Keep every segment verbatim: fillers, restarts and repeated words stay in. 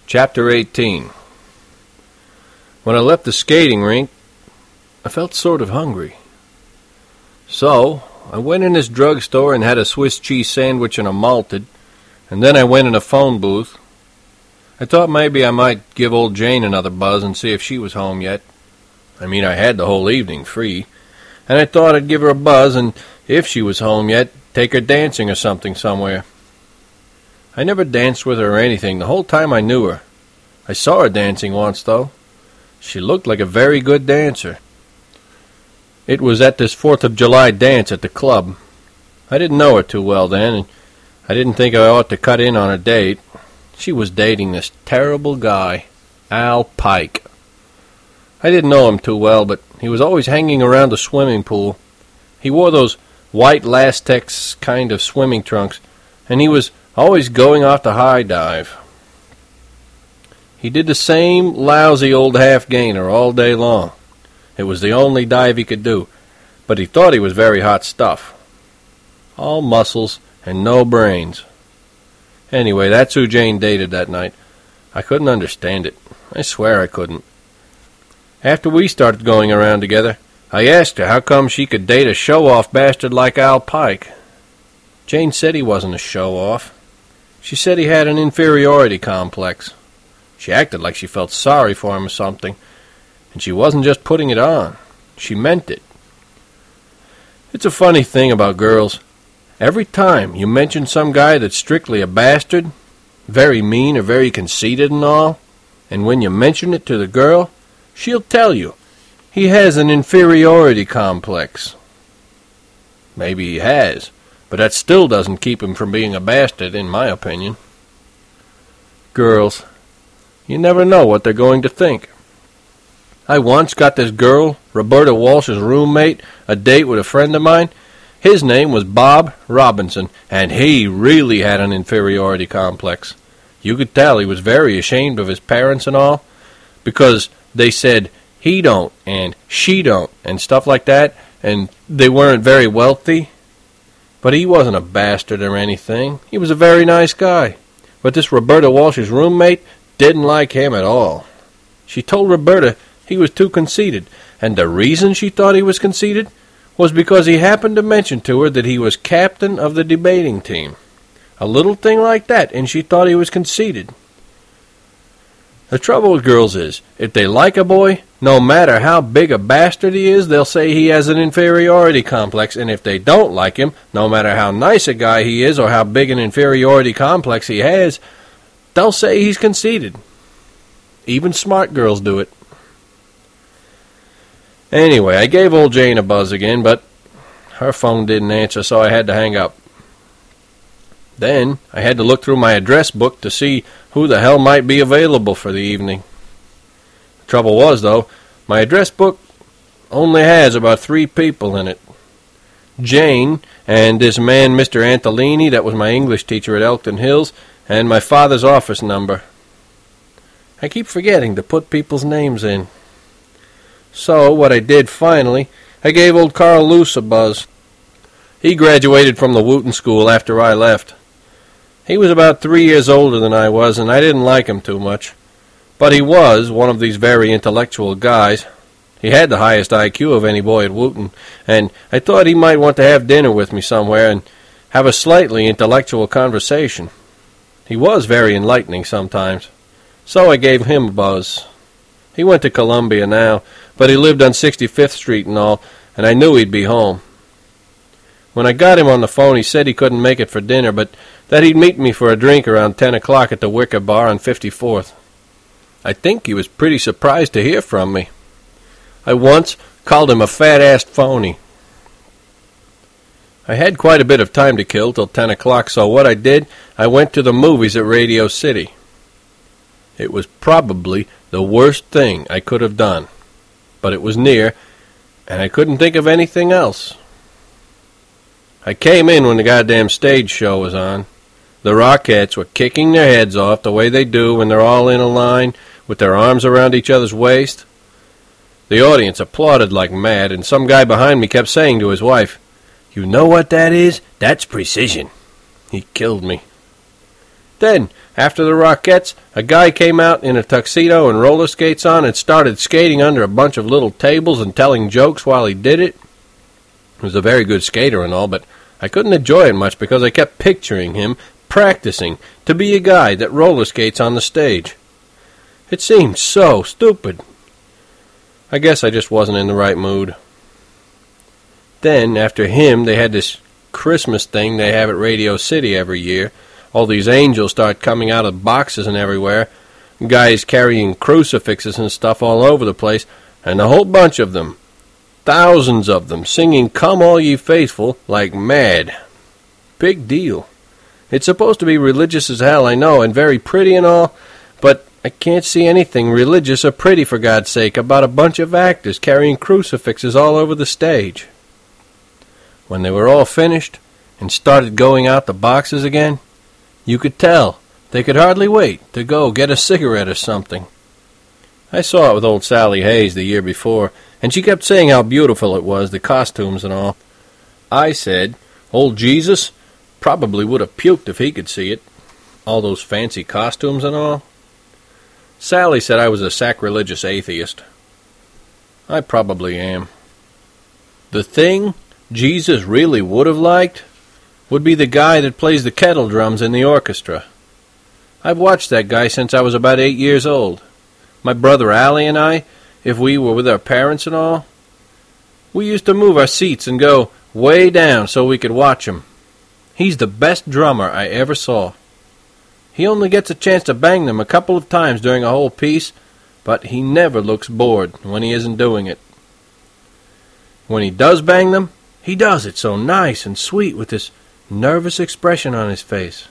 Chapter eighteen. When I left the skating rink, I felt sort of hungry. So, I went in this drugstore and had a Swiss cheese sandwich and a malted, and then I went in a phone booth. I thought maybe I might give old Jane another buzz and see if she was home yet. I mean, I had the whole evening free, and I thought I'd give her a buzz, and if she was home yet, take her dancing or something somewhere. I never danced with her or anything the whole time I knew her. I saw her dancing once, though. She looked like a very good dancer. It was at this Fourth of July dance at the club. I didn't know her too well then, and I didn't think I ought to cut in on a date. She was dating this terrible guy, Al Pike. I didn't know him too well, but he was always hanging around the swimming pool. He wore those white latex kind of swimming trunks, and he was always going off the high dive. He did the same lousy old half-gainer all day long. It was the only dive he could do, but he thought he was very hot stuff. All muscles and no brains. Anyway, that's who Jane dated that night. I couldn't understand it. I swear I couldn't. After we started going around together, I asked her how come she could date a show-off bastard like Al Pike. Jane said he wasn't a show-off. She said he had an inferiority complex. She acted like she felt sorry for him or something, and she wasn't just putting it on. She meant it. It's a funny thing about girls. Every time you mention some guy that's strictly a bastard, very mean or very conceited and all, and when you mention it to the girl, she'll tell you he has an inferiority complex. Maybe he has, but that still doesn't keep him from being a bastard, in my opinion. Girls, you never know what they're going to think. I once got this girl, Roberta Walsh's roommate, a date with a friend of mine. His name was Bob Robinson, and he really had an inferiority complex. You could tell he was very ashamed of his parents and all, because they said he don't and she don't and stuff like that, and they weren't very wealthy. But he wasn't a bastard or anything. He was a very nice guy. But this Roberta Walsh's roommate didn't like him at all. She told Roberta he was too conceited, and the reason she thought he was conceited was because he happened to mention to her that he was captain of the debating team. A little thing like that, and she thought he was conceited. The trouble with girls is, if they like a boy, no matter how big a bastard he is, they'll say he has an inferiority complex, and if they don't like him, no matter how nice a guy he is or how big an inferiority complex he has, they'll say he's conceited. Even smart girls do it. Anyway, I gave old Jane a buzz again, but her phone didn't answer, so I had to hang up. Then I had to look through my address book to see who the hell might be available for the evening. The trouble was, though, my address book only has about three people in it. Jane, and this man, Mister Antolini, that was my English teacher at Elkton Hills, and my father's office number. I keep forgetting to put people's names in. So, what I did finally, I gave old Carl Luce a buzz. He graduated from the Wooten School after I left. He was about three years older than I was, and I didn't like him too much. But he was one of these very intellectual guys. He had the highest I Q of any boy at Wooten, and I thought he might want to have dinner with me somewhere and have a slightly intellectual conversation. He was very enlightening sometimes, so I gave him a buzz. He went to Columbia now, but he lived on sixty-fifth Street and all, and I knew he'd be home. When I got him on the phone, he said he couldn't make it for dinner, but that he'd meet me for a drink around ten o'clock at the Wicker Bar on fifty-fourth. I think he was pretty surprised to hear from me. I once called him a fat-assed phony. I had quite a bit of time to kill till ten o'clock, so what I did, I went to the movies at Radio City. It was probably the worst thing I could have done, but it was near, and I couldn't think of anything else. I came in when the goddamn stage show was on. The Rockettes were kicking their heads off the way they do when they're all in a line with their arms around each other's waist. The audience applauded like mad, and some guy behind me kept saying to his wife, "You know what that is? That's precision." He killed me. Then After the Rockettes, a guy came out in a tuxedo and roller skates on and started skating under a bunch of little tables and telling jokes while he did it. He was a very good skater and all, but I couldn't enjoy it much because I kept picturing him practicing to be a guy that roller skates on the stage. It seemed so stupid. I guess I just wasn't in the right mood. Then, after him, they had this Christmas thing they have at Radio City every year. All these angels start coming out of boxes and everywhere. Guys carrying crucifixes and stuff all over the place, and a whole bunch of them. Thousands of them, singing Come All Ye Faithful like mad. Big deal. It's supposed to be religious as hell, I know, and very pretty and all, but I can't see anything religious or pretty, for God's sake, about a bunch of actors carrying crucifixes all over the stage. When they were all finished and started going out the boxes again, you could tell they could hardly wait to go get a cigarette or something. I saw it with old Sally Hayes the year before, and she kept saying how beautiful it was, the costumes and all. I said, old Jesus probably would have puked if he could see it, all those fancy costumes and all. Sally said I was a sacrilegious atheist. I probably am. The thing Jesus really would have liked would be the guy that plays the kettle drums in the orchestra. I've watched that guy since I was about eight years old. My brother Allie and I, if we were with our parents and all, we used to move our seats and go way down so we could watch him. He's the best drummer I ever saw. He only gets a chance to bang them a couple of times during a whole piece, but he never looks bored when he isn't doing it. When he does bang them, he does it so nice and sweet with this nervous expression on his face.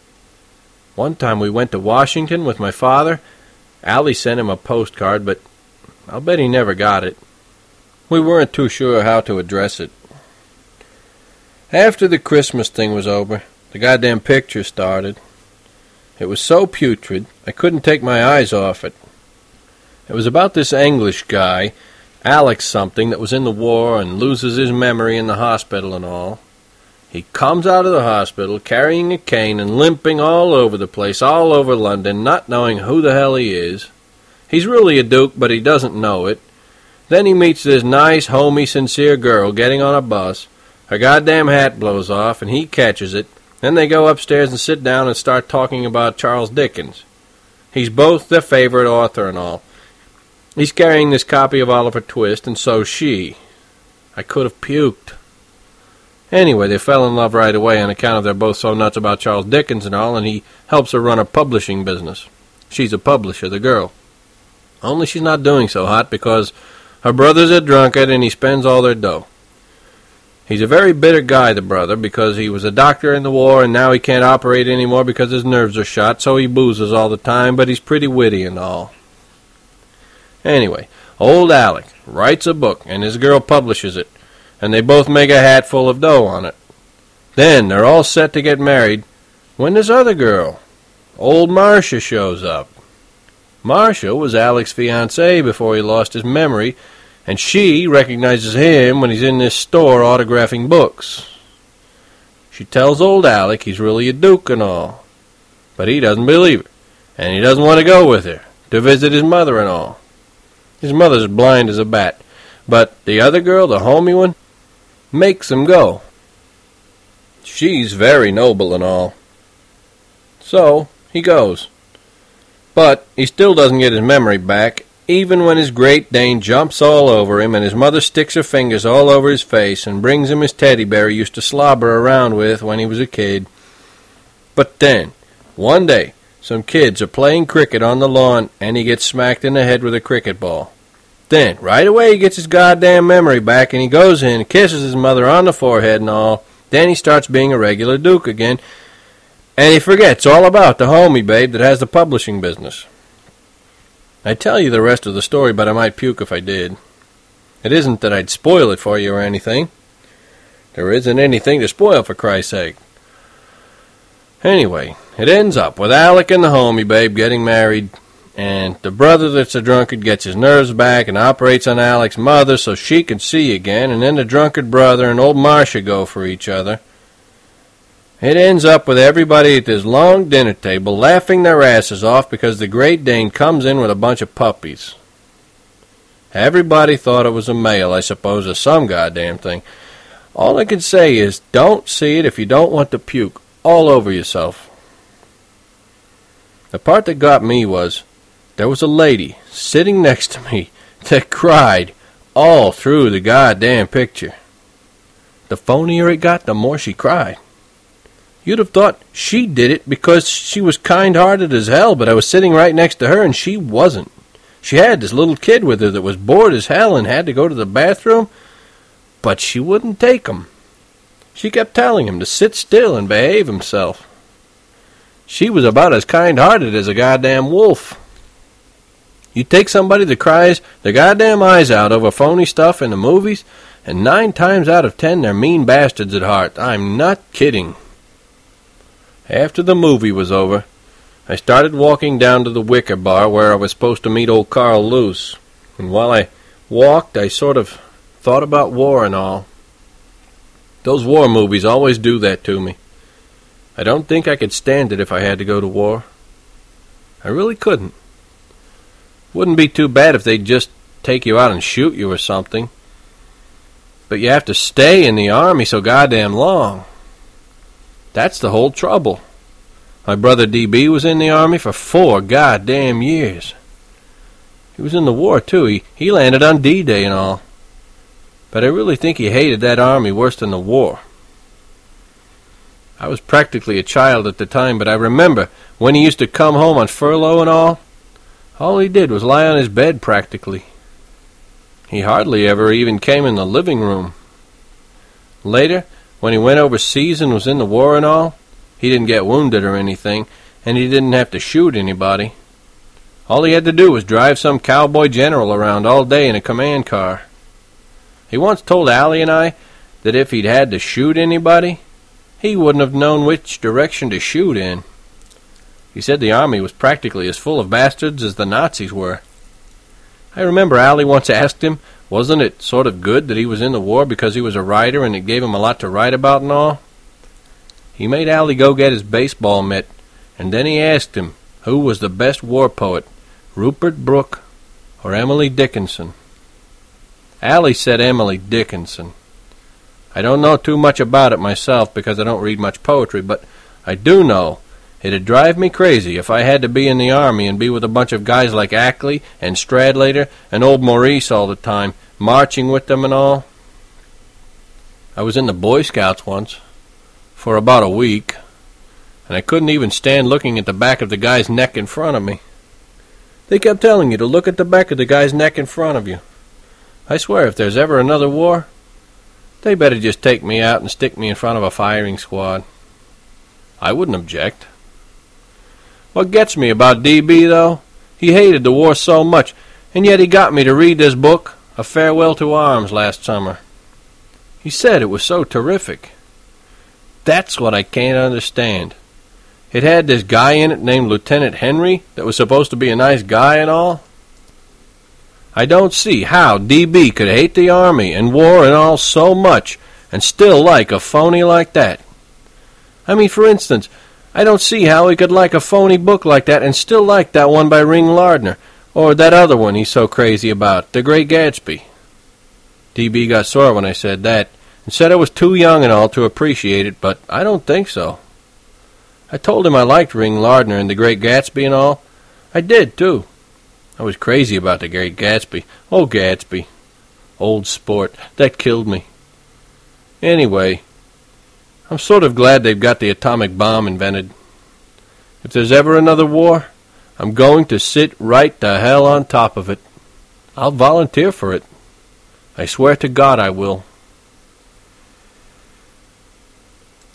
One time we went to Washington with my father. Allie sent him a postcard, but I'll bet he never got it. We weren't too sure how to address it. After the Christmas thing was over, the goddamn picture started. It was so putrid, I couldn't take my eyes off it. It was about this English guy, Alex something, that was in the war and loses his memory in the hospital and all. He comes out of the hospital carrying a cane and limping all over the place, all over London, not knowing who the hell he is. He's really a duke, but he doesn't know it. Then he meets this nice, homey, sincere girl getting on a bus. Her goddamn hat blows off, and he catches it. Then they go upstairs and sit down and start talking about Charles Dickens. He's both their favorite author and all. He's carrying this copy of Oliver Twist, and so's she. I could have puked. Anyway, they fell in love right away on account of they're both so nuts about Charles Dickens and all, and he helps her run a publishing business. She's a publisher, the girl. Only she's not doing so hot because her brother's a drunkard and he spends all their dough. He's a very bitter guy, the brother, because he was a doctor in the war and now he can't operate anymore because his nerves are shot, so he boozes all the time, but he's pretty witty and all. Anyway, old Alec writes a book and his girl publishes it, and they both make a hat full of dough on it. Then they're all set to get married when this other girl, old Marcia, shows up. Marcia was Alec's fiancée before he lost his memory, and she recognizes him when he's in this store autographing books. She tells old Alec he's really a duke and all, but he doesn't believe her, and he doesn't want to go with her to visit his mother and all. His mother's blind as a bat, but the other girl, the homey one, makes him go. She's very noble and all. So he goes. But he still doesn't get his memory back, even when his Great Dane jumps all over him and his mother sticks her fingers all over his face and brings him his teddy bear he used to slobber around with when he was a kid. But then, one day, some kids are playing cricket on the lawn and he gets smacked in the head with a cricket ball. Then, right away, he gets his goddamn memory back, and he goes in and kisses his mother on the forehead and all. Then he starts being a regular duke again, and he forgets all about the homey babe that has the publishing business. I'd tell you the rest of the story, but I might puke if I did. It isn't that I'd spoil it for you or anything. There isn't anything to spoil, for Christ's sake. Anyway, it ends up with Alec and the homey babe getting married, and the brother that's a drunkard gets his nerves back and operates on Alec's mother so she can see again, and then the drunkard brother and old Marcia go for each other. It ends up with everybody at this long dinner table laughing their asses off because the Great Dane comes in with a bunch of puppies. Everybody thought it was a male, I suppose, or some goddamn thing. All I can say is, don't see it if you don't want to puke all over yourself. The part that got me was, there was a lady sitting next to me that cried all through the goddamn picture. The phonier it got, the more she cried. You'd have thought she did it because she was kind-hearted as hell, but I was sitting right next to her and she wasn't. She had this little kid with her that was bored as hell and had to go to the bathroom, but she wouldn't take him. She kept telling him to sit still and behave himself. She was about as kind-hearted as a goddamn wolf. You take somebody that cries their goddamn eyes out over phony stuff in the movies, and nine times out of ten they're mean bastards at heart. I'm not kidding. After the movie was over, I started walking down to the Wicker Bar where I was supposed to meet old Carl Luce, and while I walked, I sort of thought about war and all. Those war movies always do that to me. I don't think I could stand it if I had to go to war. I really couldn't. Wouldn't be too bad if they'd just take you out and shoot you or something. But you have to stay in the army so goddamn long. That's the whole trouble. My brother D B was in the army for four goddamn years. He was in the war, too. He, he landed on D-Day and all. But I really think he hated that army worse than the war. I was practically a child at the time, but I remember when he used to come home on furlough and all, all he did was lie on his bed practically. He hardly ever even came in the living room. Later, when he went overseas and was in the war and all, he didn't get wounded or anything, and he didn't have to shoot anybody. All he had to do was drive some cowboy general around all day in a command car. He once told Allie and I that if he'd had to shoot anybody, he wouldn't have known which direction to shoot in. He said the army was practically as full of bastards as the Nazis were. I remember Allie once asked him, wasn't it sort of good that he was in the war because he was a writer and it gave him a lot to write about and all? He made Allie go get his baseball mitt, and then he asked him who was the best war poet, Rupert Brooke or Emily Dickinson. Allie said Emily Dickinson. I don't know too much about it myself because I don't read much poetry, but I do know it'd drive me crazy if I had to be in the army and be with a bunch of guys like Ackley and Stradlater and old Maurice all the time, marching with them and all. I was in the Boy Scouts once, for about a week, and I couldn't even stand looking at the back of the guy's neck in front of me. They kept telling you to look at the back of the guy's neck in front of you. I swear if there's ever another war, they better just take me out and stick me in front of a firing squad. I wouldn't object. What gets me about D B, though, he hated the war so much, and yet he got me to read this book, A Farewell to Arms, last summer. He said it was so terrific. That's what I can't understand. It had this guy in it named Lieutenant Henry that was supposed to be a nice guy and all. I don't see how D B could hate the army and war and all so much and still like a phony like that. I mean, for instance, I don't see how he could like a phony book like that and still like that one by Ring Lardner, or that other one he's so crazy about, The Great Gatsby. D B got sore when I said that, and said I was too young and all to appreciate it, but I don't think so. I told him I liked Ring Lardner and The Great Gatsby and all. I did, too. I was crazy about The Great Gatsby. Oh, Gatsby. Old sport. That killed me. Anyway, I'm sort of glad they've got the atomic bomb invented. If there's ever another war, I'm going to sit right the hell on top of it. I'll volunteer for it. I swear to God I will.